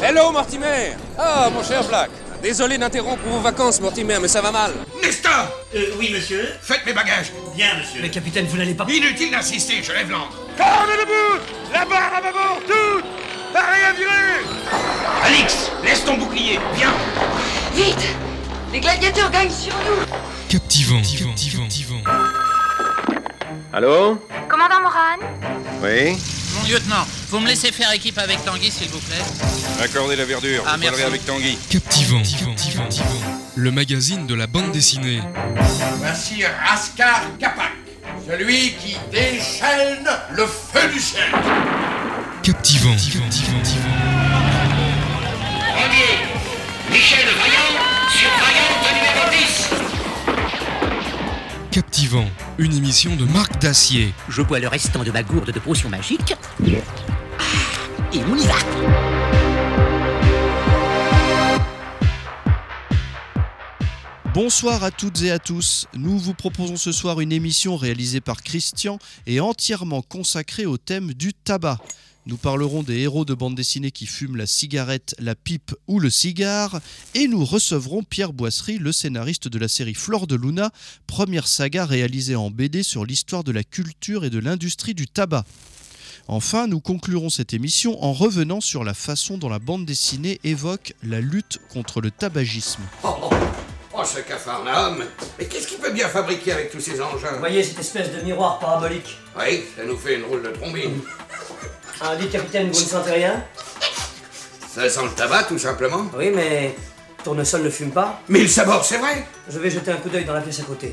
Hello, Mortimer! Ah, mon cher Black. Désolé d'interrompre vos vacances, Mortimer, mais ça va mal. Nestor! Oui, monsieur. Faites mes bagages. Bien, monsieur. Mais capitaine, vous n'allez pas... Inutile d'insister, je lève l'ancre. Corne debout! La barre à bâbord, toute! Pareil à virer! Alix, laisse ton bouclier, viens! Vite! Les gladiateurs gagnent sur nous! Captivant. Allô? Commandant Moran? Oui? Mon lieutenant, vous me laissez faire équipe avec Tanguy, s'il vous plaît? Accordez la verdure, Ah, vous parlerez merci. avec Tanguy. Captivant. Le magazine de la bande dessinée. Voici Raskar Kapak, celui qui déchaîne le feu du ciel. Captivant. Premier, Michel Vaillant, sur Vaillant numéro 10. Captivant. Une émission de Marc Dacier. Je bois le restant de ma gourde de potions magiques. Et on y va. Bonsoir à toutes et à tous. Nous vous proposons ce soir une émission réalisée par Christian et entièrement consacrée au thème du tabac. Nous parlerons des héros de bande dessinée qui fument la cigarette, la pipe ou le cigare, et nous recevrons Pierre Boisserie, le scénariste de la série Flore de Luna, première saga réalisée en BD sur l'histoire de la culture et de l'industrie du tabac. Enfin, nous conclurons cette émission en revenant sur la façon dont la bande dessinée évoque la lutte contre le tabagisme. Oh, ce Capharnaüm! Mais qu'est-ce qu'il peut bien fabriquer avec tous ces engins? Vous voyez cette espèce de miroir parabolique? Oui, ça nous fait une drôle de trombine. Ah, dites capitaine, vous ne sentez rien? Ça sent le tabac, tout simplement. Oui, mais Tournesol ne fume pas. Mais il saborde, c'est vrai! Je vais jeter un coup d'œil dans la pièce à côté.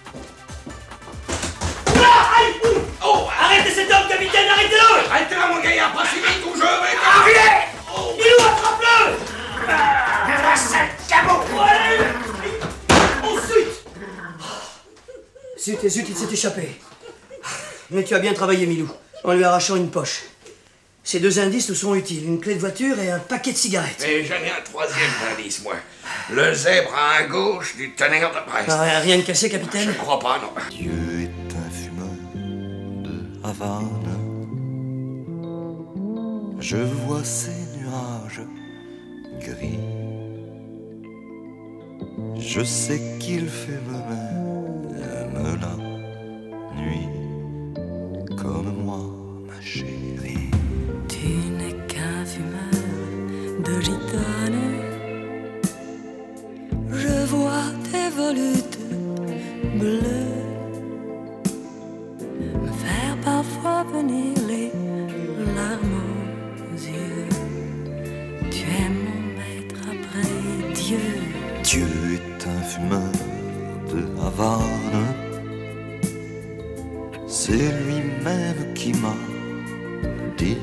Oh, Arrêtez cet homme, capitaine, arrêtez-le! arrête-la, mon gaillard, pas si vite ou je vais... Arrivez! Il nous attrape-le! Sale cabot! Zut, il s'est échappé. Mais tu as bien travaillé, Milou, en lui arrachant une poche. Ces deux indices nous sont utiles, une clé de voiture et un paquet de cigarettes. Mais j'en ai un troisième indice, moi. Le zèbre à gauche du tonnerre de Brest. Ah, rien de cassé, capitaine? Je crois pas, non. Dieu est un fumeur de Havane. Je vois ces nuages gris. Je sais qu'il fait même la nuit. Comme moi, ma chérie. Tu n'es qu'un fumeur de gitane. Je vois tes volutes bleues me faire parfois venir les larmes aux yeux. Tu es mon maître après Dieu. Dieu est un fumeur de Havane. C'est lui-même qui m'a dit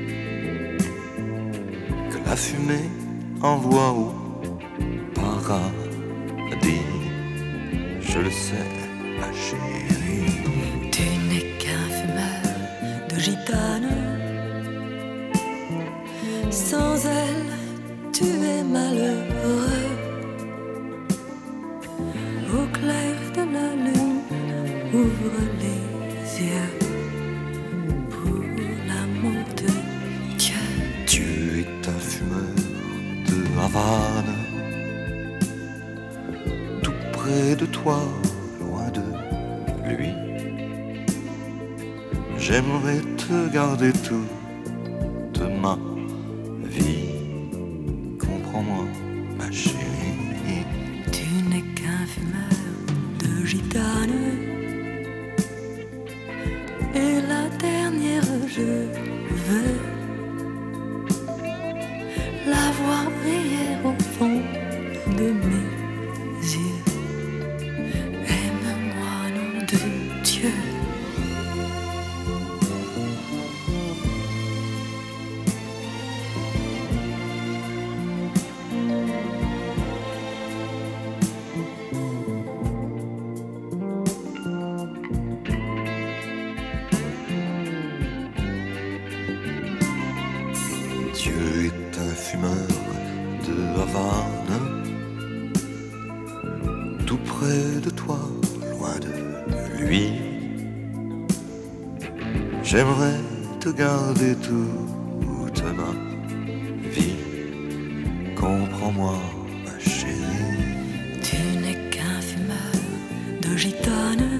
que la fumée envoie au paradis. Je le sais, ma chérie. Tu n'es qu'un fumeur de gitane. Sans elle, tu es malheureux. Au clair de la lune, ouvre les yeux pour l'amour de Dieu. Dieu est un fumeur de Havane. Tout près de toi, loin de lui. J'aimerais te garder toute ma vie. Comprends-moi, ma chérie. Tu n'es qu'un fumeur de gitane. Et la dernière, je veux la voir briller au fond de mes yeux. Aime-moi, nom de Dieu. Dieu est un fumeur de Havane. Tout près de toi, loin de lui. J'aimerais te garder toute ma vie. comprends-moi, ma chérie. Tu n'es qu'un fumeur de gitane.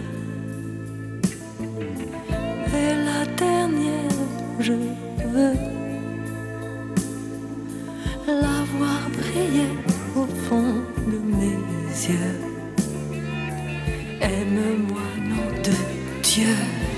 Et la dernière, je veux la voir briller au fond de mes yeux. Aime-moi, nom de Dieu.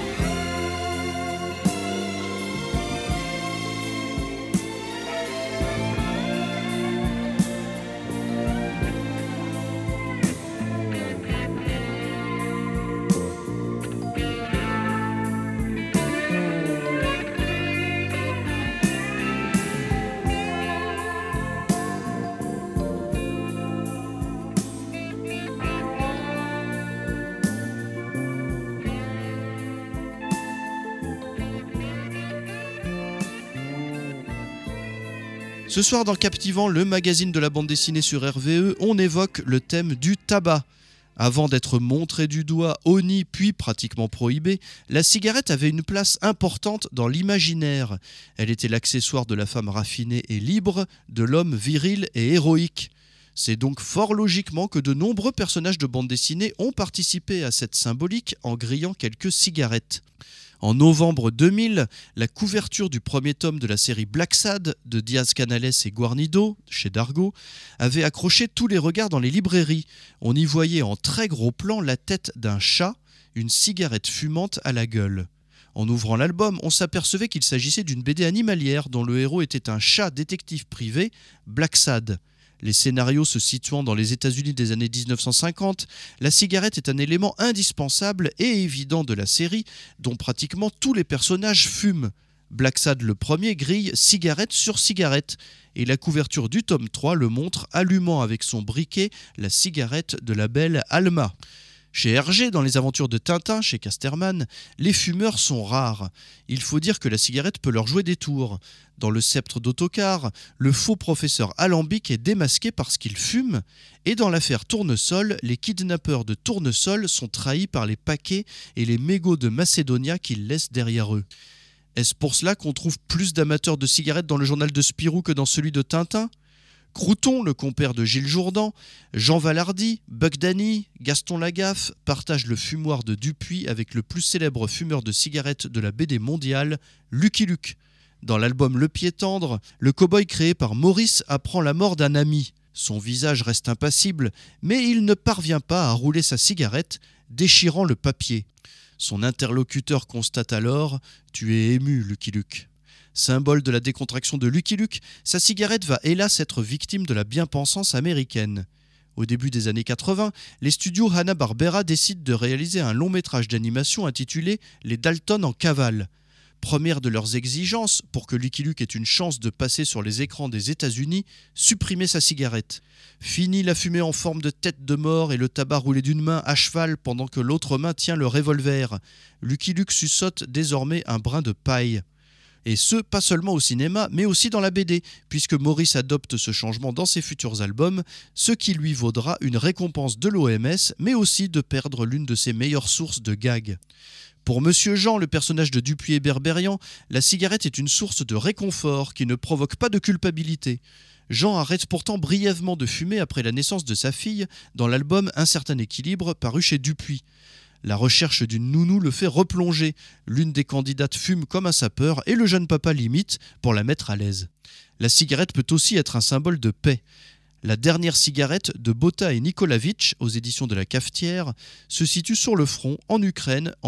Ce soir dans Captivant, le magazine de la bande dessinée sur RVE, on évoque le thème du tabac. Avant d'être montré du doigt, honni puis pratiquement prohibé, la cigarette avait une place importante dans l'imaginaire. Elle était l'accessoire de la femme raffinée et libre, de l'homme viril et héroïque. C'est donc fort logiquement que de nombreux personnages de bande dessinée ont participé à cette symbolique en grillant quelques cigarettes. En novembre 2000, la couverture du premier tome de la série Black Sad de Diaz-Canales et Guarnido, chez Dargaud, avait accroché tous les regards dans les librairies. On y voyait en très gros plan la tête d'un chat, une cigarette fumante à la gueule. En ouvrant l'album, on s'apercevait qu'il s'agissait d'une BD animalière dont le héros était un chat détective privé, Black Sad. Les scénarios se situant dans les États-Unis des années 1950, la cigarette est un élément indispensable et évident de la série, dont pratiquement tous les personnages fument. Black Sad le premier grille cigarette sur cigarette, et la couverture du tome 3 le montre allumant avec son briquet la cigarette de la belle Alma. Chez Hergé, dans les aventures de Tintin, chez Casterman, les fumeurs sont rares. Il faut dire que la cigarette peut leur jouer des tours. Dans le Sceptre d'Autocar, le faux professeur Alambic est démasqué parce qu'il fume, et dans l'affaire Tournesol, les kidnappeurs de Tournesol sont trahis par les paquets et les mégots de Macédonia qu'ils laissent derrière eux. Est-ce pour cela qu'on trouve plus d'amateurs de cigarettes dans le journal de Spirou que dans celui de Tintin ? Crouton, le compère de Gilles Jourdan, Jean Valardy, Buck Danny, Gaston Lagaffe partagent le fumoir de Dupuis avec le plus célèbre fumeur de cigarettes de la BD mondiale, Lucky Luke. Dans l'album Le Pied Tendre, le cow-boy créé par Maurice apprend la mort d'un ami. Son visage reste impassible, mais il ne parvient pas à rouler sa cigarette, déchirant le papier. Son interlocuteur constate alors « Tu es ému, Lucky Luke ». Symbole de la décontraction de Lucky Luke, sa cigarette va hélas être victime de la bien-pensance américaine. Au début des années 80, les studios Hanna-Barbera décident de réaliser un long-métrage d'animation intitulé « Les Dalton en cavale ». Première de leurs exigences, pour que Lucky Luke ait une chance de passer sur les écrans des États-Unis, supprimer sa cigarette. Fini la fumée en forme de tête de mort et le tabac roulé d'une main à cheval pendant que l'autre main tient le revolver. Lucky Luke suçote désormais un brin de paille. Et ce, pas seulement au cinéma, mais aussi dans la BD, puisque Maurice adopte ce changement dans ses futurs albums, ce qui lui vaudra une récompense de l'OMS, mais aussi de perdre l'une de ses meilleures sources de gags. Pour Monsieur Jean, le personnage de Dupuis et Berberian, la cigarette est une source de réconfort qui ne provoque pas de culpabilité. Jean arrête pourtant brièvement de fumer après la naissance de sa fille dans l'album Un certain équilibre paru chez Dupuis. La recherche d'une nounou le fait replonger. L'une des candidates fume comme un sapeur et le jeune papa l'imite pour la mettre à l'aise. La cigarette peut aussi être un symbole de paix. La dernière cigarette de Bota et Nikolavitch, aux éditions de la Cafetière, se situe sur le front en Ukraine en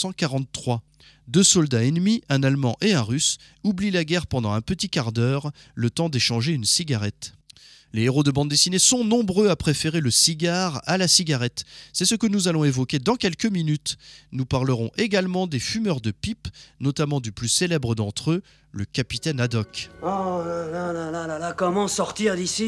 1943. 2 soldats ennemis, un Allemand et un Russe, oublient la guerre pendant un petit quart d'heure, le temps d'échanger une cigarette. Les héros de bande dessinée sont nombreux à préférer le cigare à la cigarette. C'est ce que nous allons évoquer dans quelques minutes. Nous parlerons également des fumeurs de pipe, notamment du plus célèbre d'entre eux, le capitaine Haddock. Oh là, comment sortir d'ici ?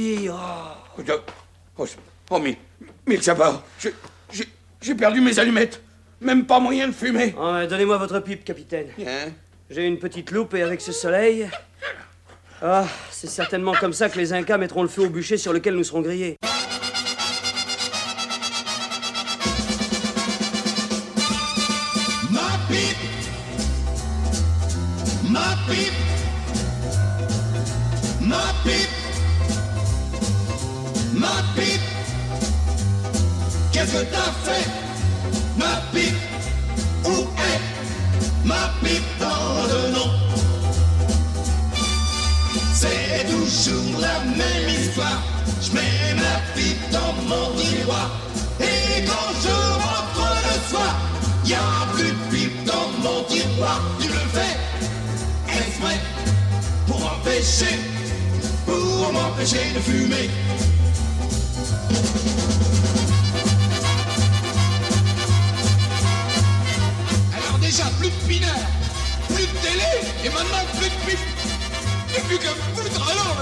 Mais le sabbat, j'ai perdu mes allumettes. Même pas moyen de fumer. Oh, donnez-moi votre pipe, capitaine. J'ai une petite loupe et avec ce soleil... Ah, c'est certainement comme ça que les Incas mettront le feu au bûcher sur lequel nous serons grillés. Ma pipe, ma pipe, ma pipe, Qu'est-ce que t'as fait? Ma pipe, où est ma pipe dans le nom? C'est toujours la même histoire. Je mets ma pipe dans mon tiroir. Et quand je rentre le soir, y a plus de pipe dans mon tiroir. Tu le fais exprès pour m'empêcher de fumer. Alors déjà plus de pinard, plus de télé, et maintenant plus de pipe. Et plus qu'à me foutre alors.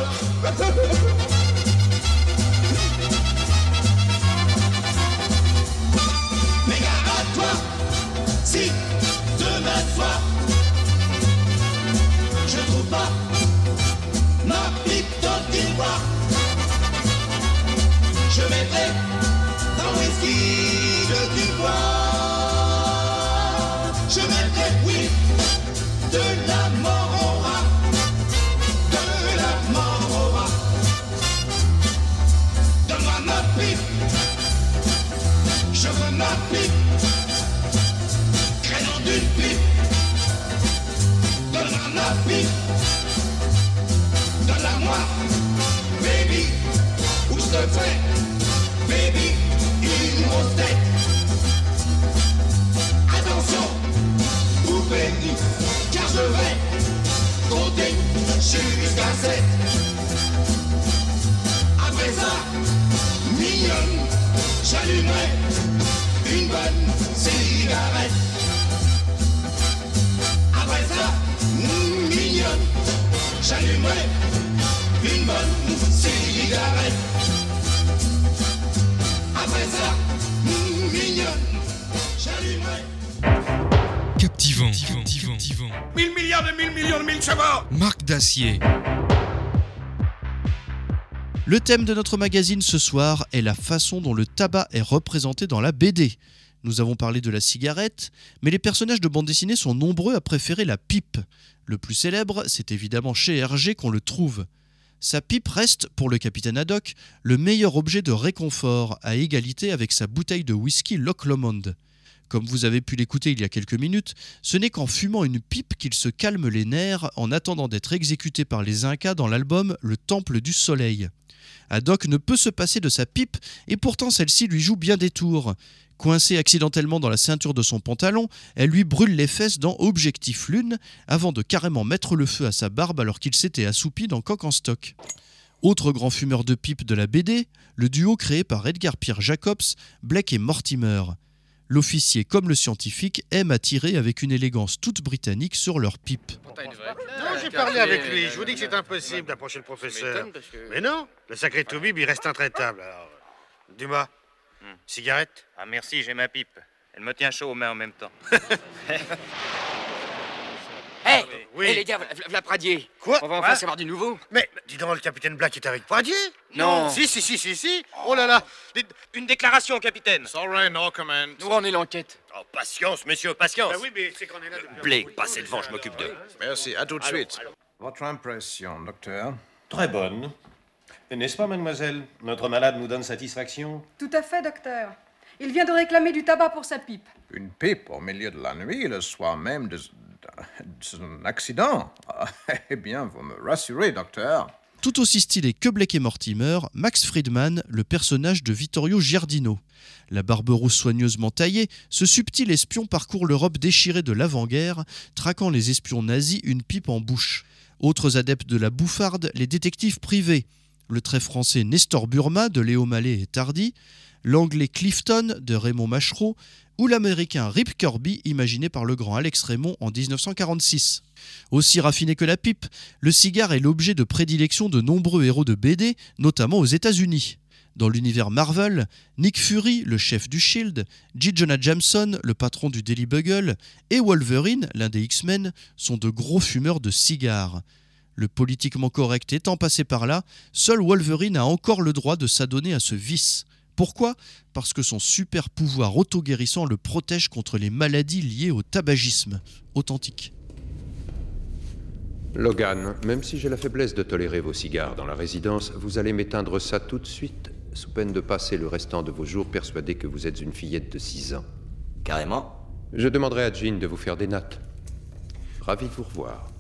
Mais gare à toi, si demain soir je trouve pas ma pipe dans le tiroir, je mettrai dans le whisky de Dubois. Je mettrai, oui, de la mort au rat, de la mort au rat. Donne-moi ma pipe, je veux ma pipe, créant d'une pipe. Donne-moi ma pipe, donne-la-moi, baby, ou je te fais, baby, une grosse tête. Attention, poupée, car je vais compter jusqu'à 7. Après ça, mignonne, j'allumerai une bonne cigarette. Après ça, mignonne, j'allumerai une bonne cigarette. Après ça, mignonne, j'allumerai. Captivant. 1000 milliards de 1000 millions de 1000 sabords. Marc Dacier. Le thème de notre magazine ce soir est la façon dont le tabac est représenté dans la BD. Nous avons parlé de la cigarette, mais les personnages de bande dessinée sont nombreux à préférer la pipe. Le plus célèbre, c'est évidemment chez Hergé qu'on le trouve. Sa pipe reste, pour le capitaine Haddock, le meilleur objet de réconfort, à égalité avec sa bouteille de whisky Loch Lomond. Comme vous avez pu l'écouter il y a quelques minutes, ce n'est qu'en fumant une pipe qu'il se calme les nerfs en attendant d'être exécuté par les Incas dans l'album Le Temple du Soleil. Haddock ne peut se passer de sa pipe et pourtant celle-ci lui joue bien des tours. Coincée accidentellement dans la ceinture de son pantalon, elle lui brûle les fesses dans Objectif Lune avant de carrément mettre le feu à sa barbe alors qu'il s'était assoupi dans Coq en stock. Autre grand fumeur de pipe de la BD, le duo créé par Edgar Pierre Jacobs, Blake et Mortimer. L'officier comme le scientifique aiment à tirer avec une élégance toute britannique sur leur pipe. Non, j'ai parlé avec lui. Je vous dis que c'est impossible d'approcher le professeur. Mais non, le sacré Toubib, il reste intraitable. Alors, Dumas, cigarette? Ah merci, j'ai ma pipe. Elle me tient chaud aux mains en même temps. Hé, oui. Les gars, v'là Pradier. Quoi? On va enfin savoir du nouveau. Mais, dis donc, le capitaine Black est avec Pradier? Non. Si. Oh là là. Une déclaration, capitaine. Sorry, no comment. Où en est l'enquête? Oh, patience, monsieur, patience. Oui, mais c'est qu'on est là depuis... Blake, passez devant, je m'occupe d'eux. Merci, à tout de suite. Votre impression, docteur? Très bonne. N'est-ce pas, mademoiselle? Notre malade nous donne satisfaction? Tout à fait, docteur. Il vient de réclamer du tabac pour sa pipe. Une pipe au milieu de la nuit, le soir même de son accident. Eh bien, vous me rassurez, docteur. Tout aussi stylé que Blake et Mortimer, Max Friedman, le personnage de Vittorio Giardino. La barbe rousse soigneusement taillée, ce subtil espion parcourt l'Europe déchirée de l'avant-guerre, traquant les espions nazis une pipe en bouche. Autres adeptes de la bouffarde, les détectives privés. Le très français Nestor Burma de Léo Mallet et Tardy, l'anglais Clifton de Raymond Machereau ou l'américain Rip Kirby imaginé par le grand Alex Raymond en 1946. Aussi raffiné que la pipe, le cigare est l'objet de prédilection de nombreux héros de BD, notamment aux États-Unis. Dans l'univers Marvel, Nick Fury, le chef du Shield, J. Jonah Jameson, le patron du Daily Bugle, et Wolverine, l'un des X-Men, sont de gros fumeurs de cigares. Le politiquement correct étant passé par là, seul Wolverine a encore le droit de s'adonner à ce vice. Pourquoi ? Parce que son super pouvoir auto-guérissant le protège contre les maladies liées au tabagisme. Authentique. Logan, même si j'ai la faiblesse de tolérer vos cigares dans la résidence, vous allez m'éteindre ça tout de suite, sous peine de passer le restant de vos jours persuadé que vous êtes une fillette de 6 ans. Carrément. Je demanderai à Jean de vous faire des notes. Ravi de vous revoir.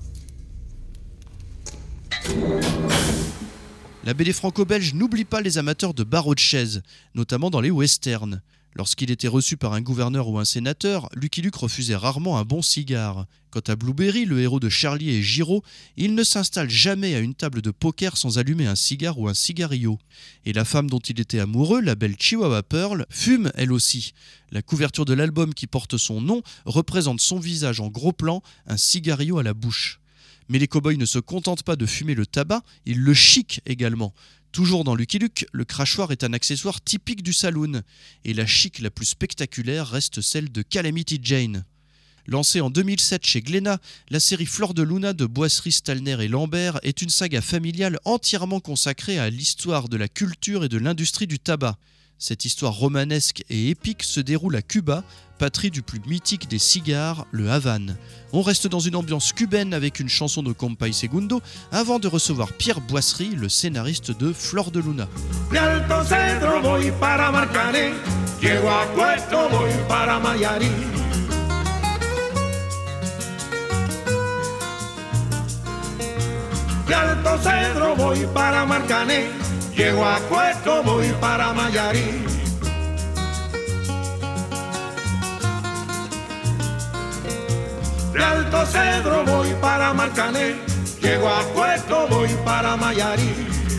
La BD franco-belge n'oublie pas les amateurs de barreaux de chaise, notamment dans les westerns. Lorsqu'il était reçu par un gouverneur ou un sénateur, Lucky Luke refusait rarement un bon cigare. Quant à Blueberry, le héros de Charlie et Giraud, il ne s'installe jamais à une table de poker sans allumer un cigare ou un cigarillo. Et la femme dont il était amoureux, la belle Chihuahua Pearl, fume elle aussi. La couverture de l'album qui porte son nom représente son visage en gros plan, un cigarillo à la bouche. Mais les cow-boys ne se contentent pas de fumer le tabac, ils le chiquent également. Toujours dans Lucky Luke, le crachoir est un accessoire typique du saloon. Et la chic la plus spectaculaire reste celle de Calamity Jane. Lancée en 2007 chez Glénat, la série Fleur de Luna de Boisserie, Stalner et Lambert est une saga familiale entièrement consacrée à l'histoire de la culture et de l'industrie du tabac. Cette histoire romanesque et épique se déroule à Cuba, patrie du plus mythique des cigares, le Havane. On reste dans une ambiance cubaine avec une chanson de Compay Segundo avant de recevoir Pierre Boisserie, le scénariste de Flor de Luna. De Alto Cedro voy para Marcané, llego a Puerto voy para Mayarí. De Alto Cedro voy para Marcané, llego a Puerto voy para Mayarí. De Alto Cedro voy para Marcané, llego a Puerto voy para Mayarí.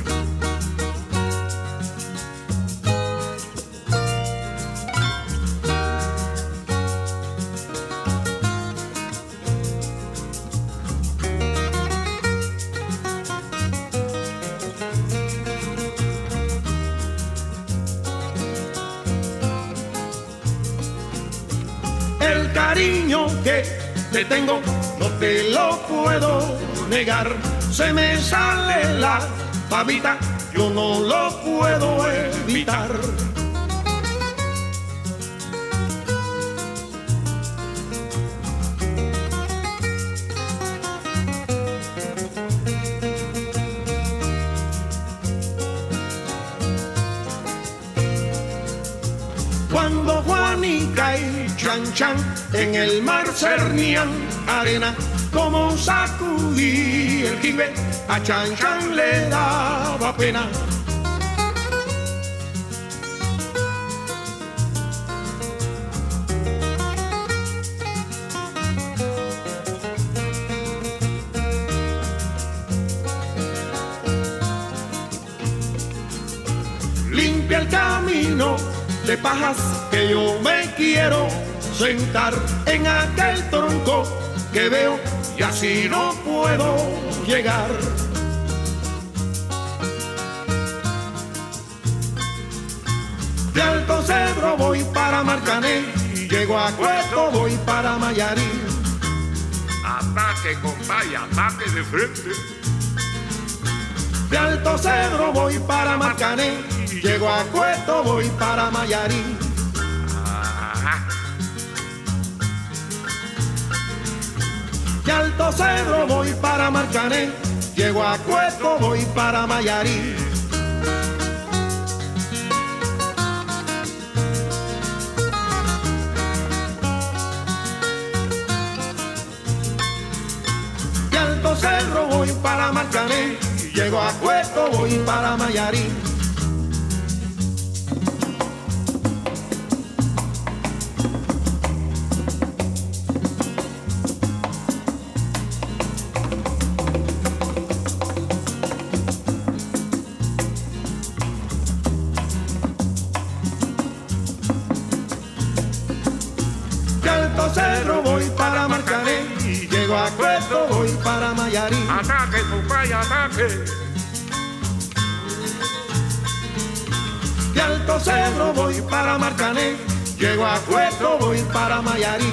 El cariño que te tengo no te lo puedo negar. Se me sale la babita, yo no lo puedo evitar. Cuando Juanica y Chan Chan en el mar cernían arena, como sacudí el jibe, a Chan Chan le daba pena. Limpia el camino de pajas que yo me quiero sentar en aquel tronco que veo y así no puedo llegar. De Alto Cedro voy para Marcané, llego a Cueto voy para Mayarí. Ataque, compay, ataque de frente. De Alto Cedro voy para Marcané, llego a Cueto voy para Mayarí. De Alto Cedro voy para Marcané, llego a Cueto voy para Mayarí. De Alto Cedro voy para Marcané, llego a Cueto voy para Mayarí. De Alto Cedro voy para Marcané, llego a Cueto voy para Mayarí. Ataque, compay, ataque. De Alto Cedro voy para Marcané, llego a Cueto voy para Mayarí.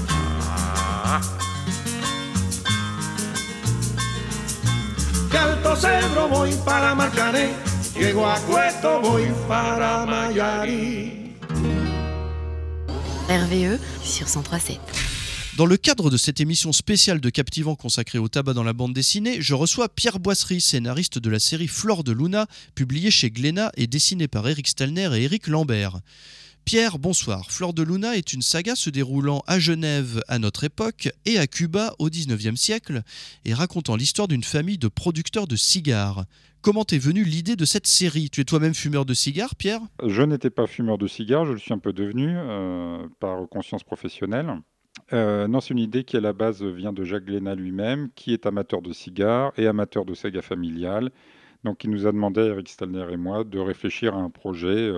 De Alto Cedro voy para Marcané, llego a Cueto voy para Mayarí. RVE sur 103.7. Dans le cadre de cette émission spéciale de Captivant consacrée au tabac dans la bande dessinée, je reçois Pierre Boisserie, scénariste de la série Flor de Luna, publiée chez Glénat et dessinée par Eric Stalner et Éric Lambert. Pierre, bonsoir. Flor de Luna est une saga se déroulant à Genève à notre époque et à Cuba au XIXe siècle et racontant l'histoire d'une famille de producteurs de cigares. Comment t'es venue l'idée de cette série ? Tu es toi-même fumeur de cigares, Pierre ? Je n'étais pas fumeur de cigares, je le suis un peu devenu par conscience professionnelle. Non, c'est une idée qui à la base vient de Jacques Glénat lui-même, qui est amateur de cigares et amateur de saga familiale. Donc il nous a demandé, Eric Stalner et moi, de réfléchir à un projet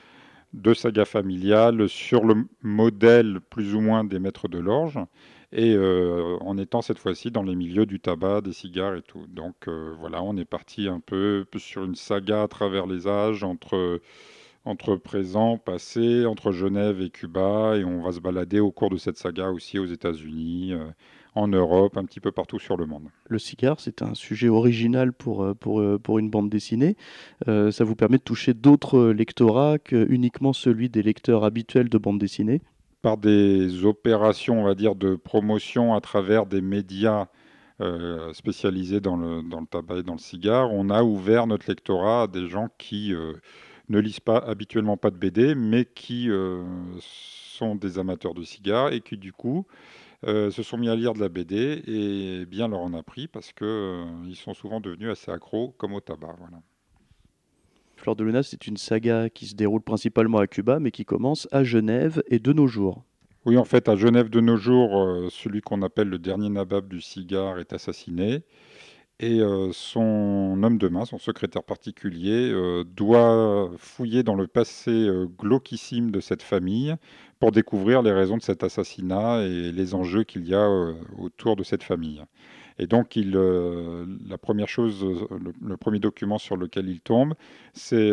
de saga familiale sur le modèle plus ou moins des maîtres de l'orge et en étant cette fois-ci dans les milieux du tabac, des cigares et tout. Donc voilà, on est parti un peu sur une saga à travers les âges entre présent, passé, entre Genève et Cuba, et on va se balader au cours de cette saga aussi aux États-Unis, en Europe, un petit peu partout sur le monde. Le cigare, c'est un sujet original pour une bande dessinée. Ça vous permet de toucher d'autres lectorats que uniquement celui des lecteurs habituels de bande dessinée ? Par des opérations, on va dire, de promotion à travers des médias spécialisés dans le tabac et dans le cigare, on a ouvert notre lectorat à des gens qui ne lisent habituellement pas de BD, mais qui sont des amateurs de cigares et qui, du coup, se sont mis à lire de la BD et bien leur en a pris parce qu'ils sont souvent devenus assez accros comme au tabac. Voilà. Flor de Luna, c'est une saga qui se déroule principalement à Cuba, mais qui commence à Genève et de nos jours. Oui, en fait, à Genève de nos jours, celui qu'on appelle le dernier nabab du cigare est assassiné. Et son homme de main, son secrétaire particulier, doit fouiller dans le passé glauquissime de cette famille pour découvrir les raisons de cet assassinat et les enjeux qu'il y a autour de cette famille. Et donc, la première chose, le premier document sur lequel il tombe, c'est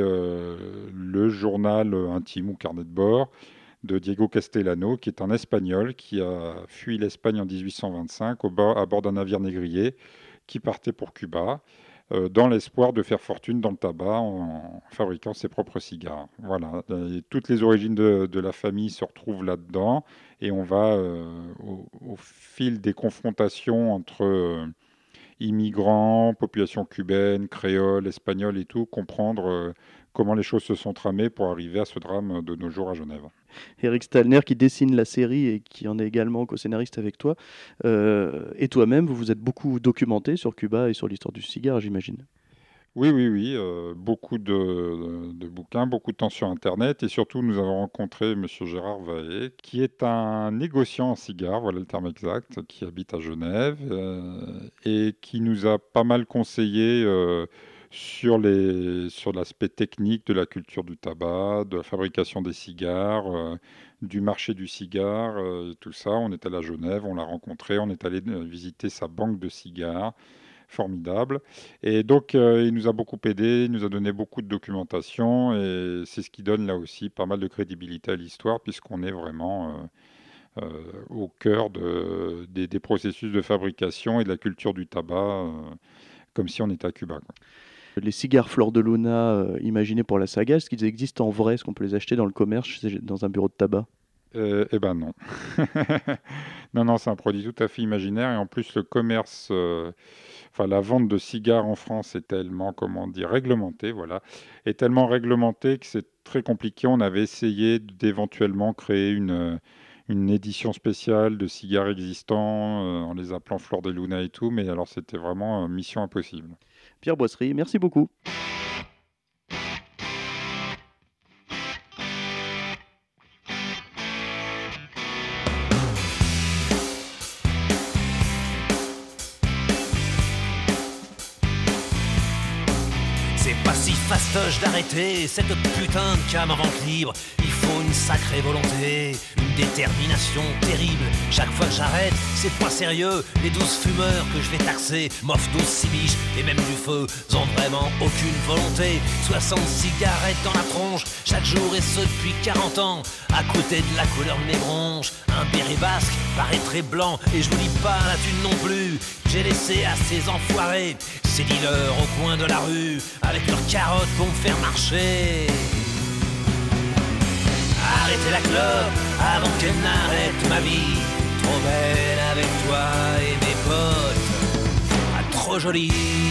le journal intime ou carnet de bord de Diego Castellano, qui est un Espagnol qui a fui l'Espagne en 1825 à bord d'un navire négrier qui partait pour Cuba, dans l'espoir de faire fortune dans le tabac en fabriquant ses propres cigares. Voilà. Et toutes les origines de la famille se retrouvent là-dedans, et on va, au fil des confrontations entre immigrants, population cubaine, créole, espagnole et tout, comprendre comment les choses se sont tramées pour arriver à ce drame de nos jours à Genève. Eric Stalner, qui dessine la série et qui en est également co-scénariste avec toi, et toi-même, vous vous êtes beaucoup documenté sur Cuba et sur l'histoire du cigare, j'imagine. Oui. Beaucoup de bouquins, beaucoup de temps sur Internet, et surtout nous avons rencontré M. Gérard Vahé, qui est un négociant en cigares, voilà le terme exact, qui habite à Genève et qui nous a pas mal conseillé sur l'aspect technique de la culture du tabac, de la fabrication des cigares, du marché du cigare, tout ça. On est allé à Genève, on l'a rencontré, on est allé visiter sa banque de cigares, formidable. Et donc, il nous a beaucoup aidé, il nous a donné beaucoup de documentation, et c'est ce qui donne là aussi pas mal de crédibilité à l'histoire, puisqu'on est vraiment au cœur des processus de fabrication et de la culture du tabac, comme si on était à Cuba, quoi. Les cigares Flor de Luna imaginés pour la saga, est-ce qu'ils existent en vrai ? Est-ce qu'on peut les acheter dans le commerce, dans un bureau de tabac ? Eh ben non. Non, c'est un produit tout à fait imaginaire. Et en plus, le commerce, la vente de cigares en France est tellement, réglementée, voilà. Est tellement réglementée que c'est très compliqué. On avait essayé d'éventuellement créer une édition spéciale de cigares existants en les appelant Flor de Luna et tout. Mais alors, c'était vraiment mission impossible. Pierre Boisserie, merci beaucoup. C'est pas si fastoche d'arrêter cette putain de cam en vente libre. Il faut une sacrée volonté, une détermination terrible. Chaque fois que j'arrête, c'est pas sérieux. Les 12 fumeurs que je vais taxer m'offrent 12 cibiches et même du feu, ont vraiment aucune volonté. 60 cigarettes dans la tronche, chaque jour et ce depuis 40 ans. À côté de la couleur de mes bronches, un béret basque paraît très blanc. Et je vous dis pas la thune non plus, j'ai laissé à ces enfoirés, ces dealers au coin de la rue, avec leurs carottes pour me faire marcher. Arrêtez la clope avant qu'elle n'arrête ma vie. trop belle avec toi et mes potes. Ah, trop jolie.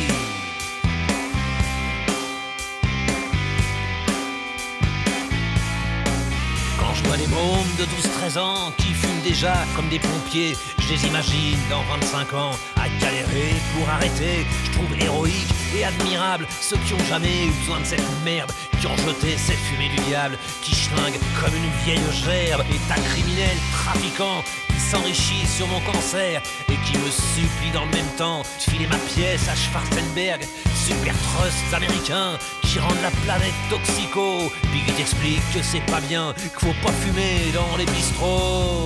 Quand je vois des mômes de 12-13 ans qui fument déjà comme des pompiers, je les imagine dans 25 ans à galérer pour arrêter. Je trouve héroïque et admirable ceux qui ont jamais eu besoin de cette merde, qui ont jeté cette fumée du diable, qui schlinguent comme une vieille gerbe. État criminel, trafiquant, qui s'enrichit sur mon cancer et qui me supplie dans le même temps de filer ma pièce à Schwarzenberg. Super trusts américains qui rendent la planète toxico, puis qui t'expliquent que c'est pas bien, qu'il faut pas fumer dans les bistrots.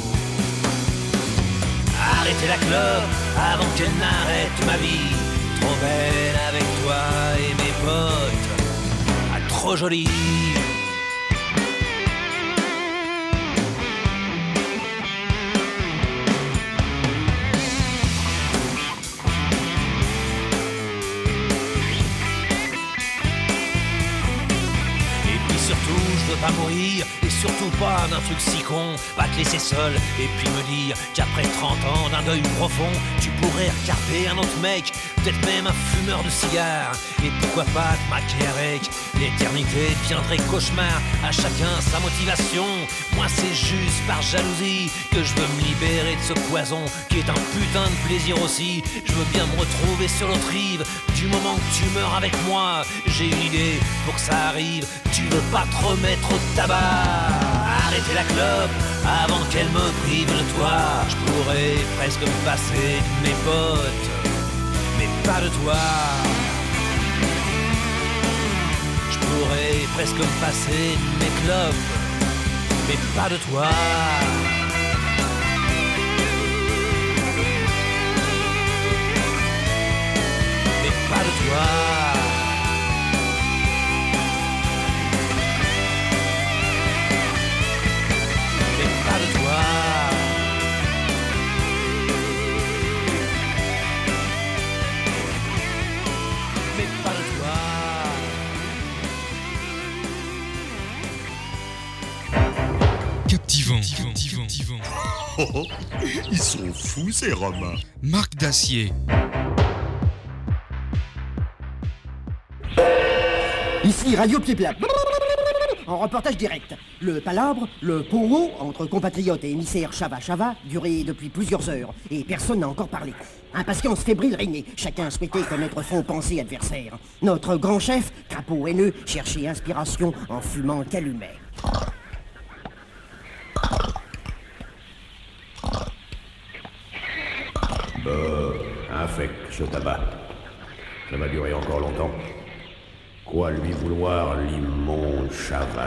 Arrêtez la clope avant qu'elle n'arrête ma vie. Trop belle avec toi et mes potes. Ah, trop jolie. Surtout, je veux pas mourir, et surtout pas d'un truc si con. Va te laisser seul, et puis me dire qu'après 30 ans d'un deuil profond, tu pourrais regarder un autre mec, peut-être même un fumeur de cigares. Et pourquoi pas te maquer avec. L'éternité deviendrait cauchemar, à chacun sa motivation. Moi c'est juste par jalousie que je veux me libérer de ce poison, qui est un putain de plaisir aussi. Je veux bien me retrouver sur l'autre rive, du moment que tu meurs avec moi. J'ai une idée pour que ça arrive, tu veux pas te remettre au tabac. Arrêtez la clope avant qu'elle me prive de toi. Je pourrais presque me passer de mes potes, mais pas de toi. Je pourrais presque me passer de mes clopes, mais pas de toi. Mais pas de toi. Pas de toi. Mais pas de toi. Captivant. Oh, oh, ils sont fous ces Romains. Marc Dacier. Ici Radio Pied Plat. En reportage direct, le palabre, le pogo entre compatriotes et émissaires Chava durait depuis plusieurs heures et personne n'a encore parlé. Impatience fébrile régnait, chacun souhaitait connaître son pensée adversaire. Notre grand chef, crapaud haineux, cherchait inspiration en fumant calumet. Infect ce tabac. Ça va durer encore longtemps. Quoi lui vouloir, l'immonde Chava.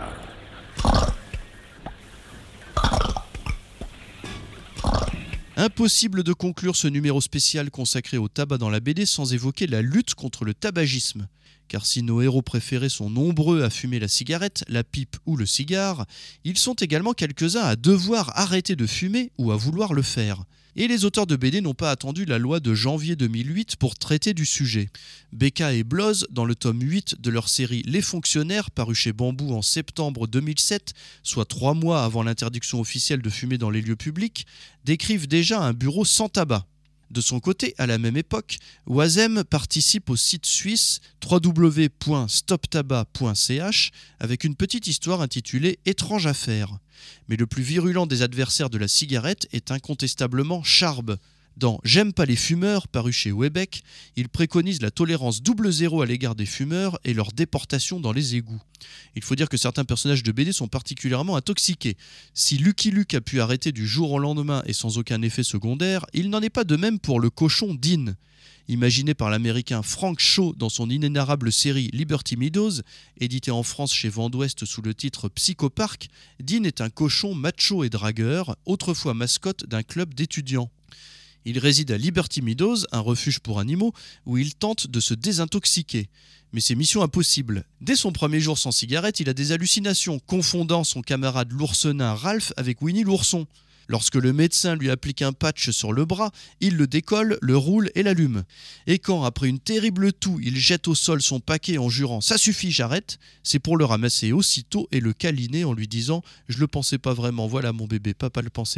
Impossible de conclure ce numéro spécial consacré au tabac dans la BD sans évoquer la lutte contre le tabagisme. Car si nos héros préférés sont nombreux à fumer la cigarette, la pipe ou le cigare, ils sont également quelques-uns à devoir arrêter de fumer ou à vouloir le faire. Et les auteurs de BD n'ont pas attendu la loi de janvier 2008 pour traiter du sujet. Becca et Bloz, dans le tome 8 de leur série Les Fonctionnaires, paru chez Bambou en septembre 2007, soit 3 mois avant l'interdiction officielle de fumer dans les lieux publics, décrivent déjà un bureau sans tabac. De son côté, à la même époque, Oisem participe au site suisse www.stoptabac.ch avec une petite histoire intitulée « Étrange affaire ». Mais le plus virulent des adversaires de la cigarette est incontestablement Charb. Dans « J'aime pas les fumeurs » paru chez Webec, il préconise la tolérance 00 à l'égard des fumeurs et leur déportation dans les égouts. Il faut dire que certains personnages de BD sont particulièrement intoxiqués. Si Lucky Luke a pu arrêter du jour au lendemain et sans aucun effet secondaire, il n'en est pas de même pour le cochon Dean. Imaginé par l'américain Frank Shaw dans son inénarrable série Liberty Meadows, édité en France chez Vent d'Ouest sous le titre Psychopark, Dean est un cochon macho et dragueur, autrefois mascotte d'un club d'étudiants. Il réside à Liberty Meadows, un refuge pour animaux, où il tente de se désintoxiquer. Mais c'est mission impossible. Dès son premier jour sans cigarette, il a des hallucinations, confondant son camarade l'oursenin Ralph avec Winnie l'ourson. Lorsque le médecin lui applique un patch sur le bras, il le décolle, le roule et l'allume. Et quand, après une terrible toux, il jette au sol son paquet en jurant « ça suffit, j'arrête », c'est pour le ramasser aussitôt et le câliner en lui disant « je le pensais pas vraiment, voilà mon bébé, papa le pensait pas ».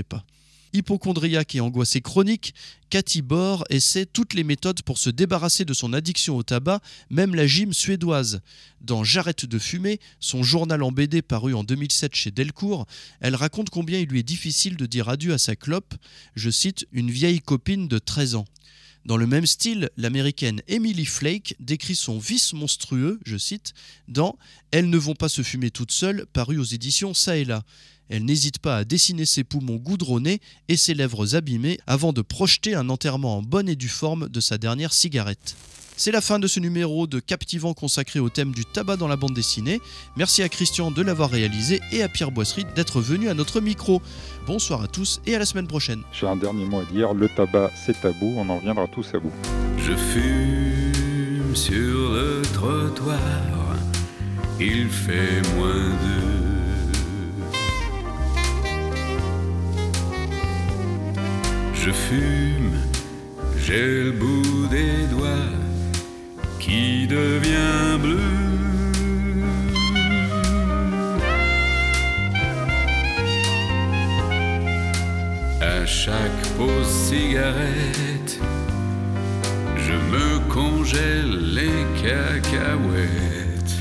Hypochondriaque et angoissée chronique, Cathy Bor essaie toutes les méthodes pour se débarrasser de son addiction au tabac, même la gym suédoise. Dans J'arrête de fumer, son journal en BD paru en 2007 chez Delcourt, elle raconte combien il lui est difficile de dire adieu à sa clope, je cite, une vieille copine de 13 ans. Dans le même style, l'américaine Emily Flake décrit son vice monstrueux, je cite, dans « Elles ne vont pas se fumer toutes seules » paru aux éditions Ça et Là. Elle n'hésite pas à dessiner ses poumons goudronnés et ses lèvres abîmées avant de projeter un enterrement en bonne et due forme de sa dernière cigarette. C'est la fin de ce numéro de Captivant consacré au thème du tabac dans la bande dessinée. Merci à Christian de l'avoir réalisé et à Pierre Boisserie d'être venu à notre micro. Bonsoir à tous et à la semaine prochaine. J'ai un dernier mot à dire, le tabac c'est tabou, on en reviendra tous à bout. Je fume sur le trottoir, il fait moins de... Je fume, j'ai le bout des doigts qui devient bleu. À chaque pause cigarette, je me congèle les cacahuètes.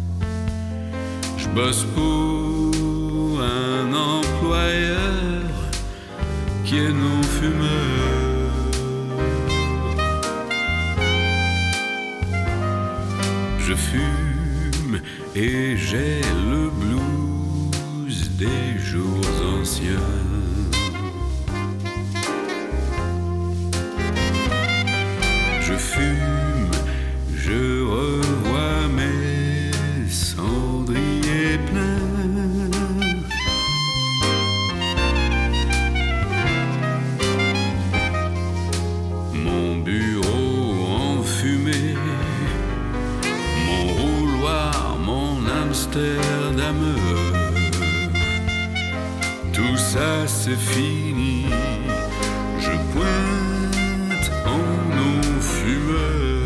Je bosse pour un employeur qui est non-fumeur. Je fume et j'ai le blues des jours anciens. Je fume, je revois mes cendriers pleins. Mon bureau enfumé, mon rouloir, mon Amsterdam. Tout ça c'est fini, je pointe en non-fumeur.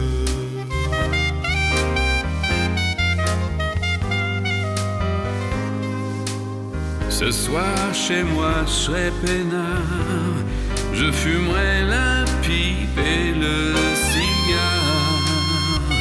Ce soir chez moi je serai peinard, je fumerai la pipe et le cigare,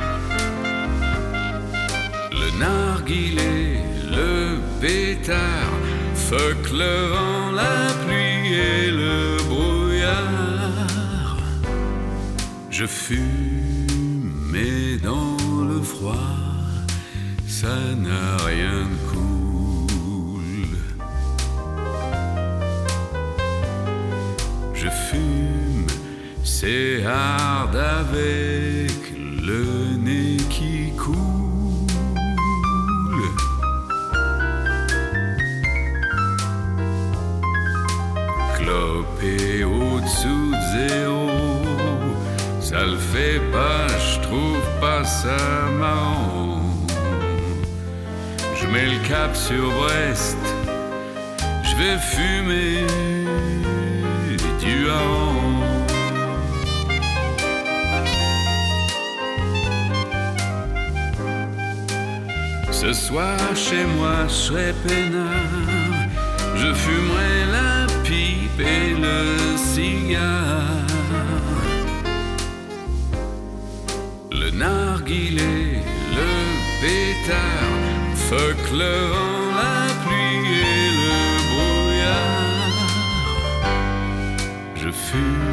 le narguilé, le pétard, fuck le vent, la pluie et le brouillard. Je fume mais dans le froid, ça n'a rien de cool. Je fume, c'est hard avec le nez qui coule. Clopé au-dessous de zéro, ça le fait pas, je trouve pas ça marrant. Je mets le cap sur Brest, je vais fumer du hareng. Ce soir chez moi je serai peinard, je fumerai la pipe et le cigare, le narguilé, le pétard, fuck le vent, la pluie et le brouillard. Je fume